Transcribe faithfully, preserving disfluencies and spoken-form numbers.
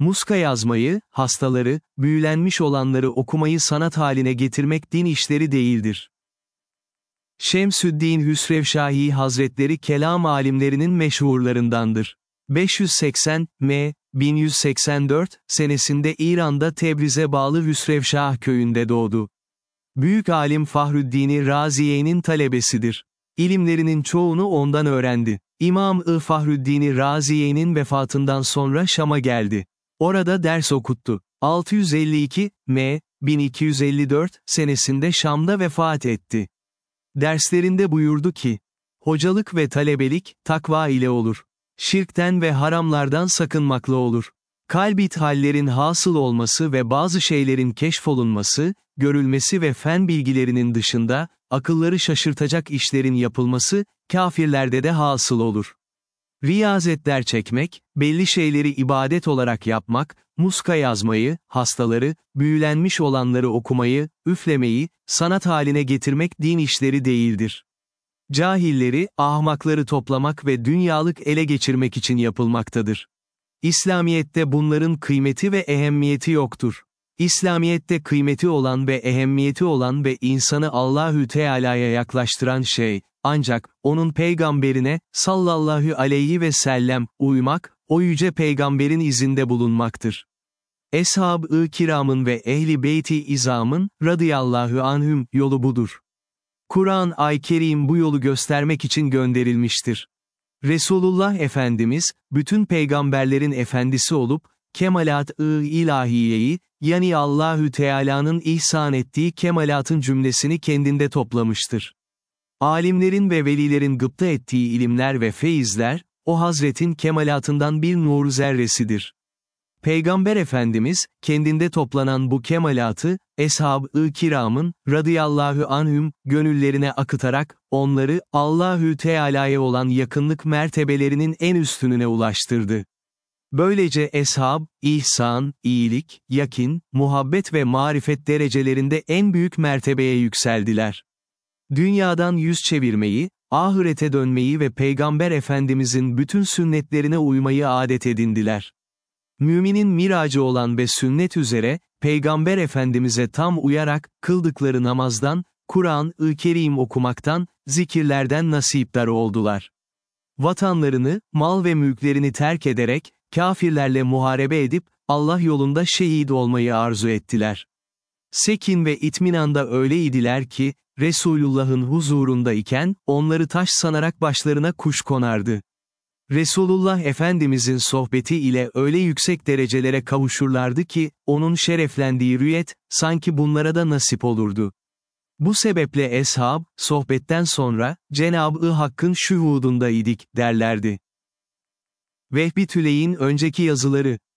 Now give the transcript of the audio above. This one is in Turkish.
Muska yazmayı, hastaları, büyülenmiş olanları okumayı sanat haline getirmek din işleri değildir. Şemsüddin Hüsrevşahi Hazretleri kelam alimlerinin meşhurlarındandır. beş yüz seksen M bin yüz seksen dört senesinde İran'da Tebriz'e bağlı Hüsrevşah köyünde doğdu. Büyük alim Fahrüddin Raziye'nin talebesidir. İlimlerinin çoğunu ondan öğrendi. İmam-ı Fahrüddin Raziye'nin vefatından sonra Şam'a geldi. Orada ders okuttu. altı yüz elli iki M bin iki yüz elli dört senesinde Şam'da vefat etti. Derslerinde buyurdu ki, hocalık ve talebelik, takva ile olur. Şirkten ve haramlardan sakınmakla olur. Kalbit hallerin hasıl olması ve bazı şeylerin keşfolunması, görülmesi ve fen bilgilerinin dışında, akılları şaşırtacak işlerin yapılması, kafirlerde de hasıl olur. Riyazetler çekmek, belli şeyleri ibadet olarak yapmak, muska yazmayı, hastaları, büyülenmiş olanları okumayı, üflemeyi, sanat haline getirmek din işleri değildir. Cahilleri, ahmakları toplamak ve dünyalık ele geçirmek için yapılmaktadır. İslamiyet'te bunların kıymeti ve ehemmiyeti yoktur. İslamiyet'te kıymeti olan ve ehemmiyeti olan ve insanı Allahü Teala'ya yaklaştıran şey, ancak, onun peygamberine, sallallahu aleyhi ve sellem, uymak, o yüce peygamberin izinde bulunmaktır. Eshab-ı kiramın ve ehli beyti izamın, radıyallahu anhüm, yolu budur. Kur'an-ı Kerim bu yolu göstermek için gönderilmiştir. Resulullah Efendimiz, bütün peygamberlerin efendisi olup, kemalat-ı ilahiyeyi, yani Allahü Teala'nın ihsan ettiği kemalatın cümlesini kendinde toplamıştır. Alimlerin ve velilerin gıpta ettiği ilimler ve feyizler, o hazretin kemalatından bir nur zerresidir. Peygamber Efendimiz, kendinde toplanan bu kemalatı, eshab-ı kiramın, radıyallahu anhüm, gönüllerine akıtarak, onları, Allahü Teala'ya olan yakınlık mertebelerinin en üstününe ulaştırdı. Böylece eshab, ihsan, iyilik, yakin, muhabbet ve marifet derecelerinde en büyük mertebeye yükseldiler. Dünyadan yüz çevirmeyi, ahirete dönmeyi ve Peygamber Efendimizin bütün sünnetlerine uymayı adet edindiler. Müminin miracı olan ve sünnet üzere, Peygamber Efendimiz'e tam uyarak, kıldıkları namazdan, Kur'an-ı Kerim okumaktan, zikirlerden nasipdar oldular. Vatanlarını, mal ve mülklerini terk ederek, kafirlerle muharebe edip, Allah yolunda şehit olmayı arzu ettiler. Sekin ve itminanda öyleydiler ki, Resulullah'ın huzurunda iken, onları taş sanarak başlarına kuş konardı. Resulullah Efendimizin sohbeti ile öyle yüksek derecelere kavuşurlardı ki, onun şereflendiği rüyet, sanki bunlara da nasip olurdu. Bu sebeple eshab, sohbetten sonra, Cenab-ı Hakk'ın şuhudunda idik, derlerdi. Vehbi Tüley'in önceki yazıları,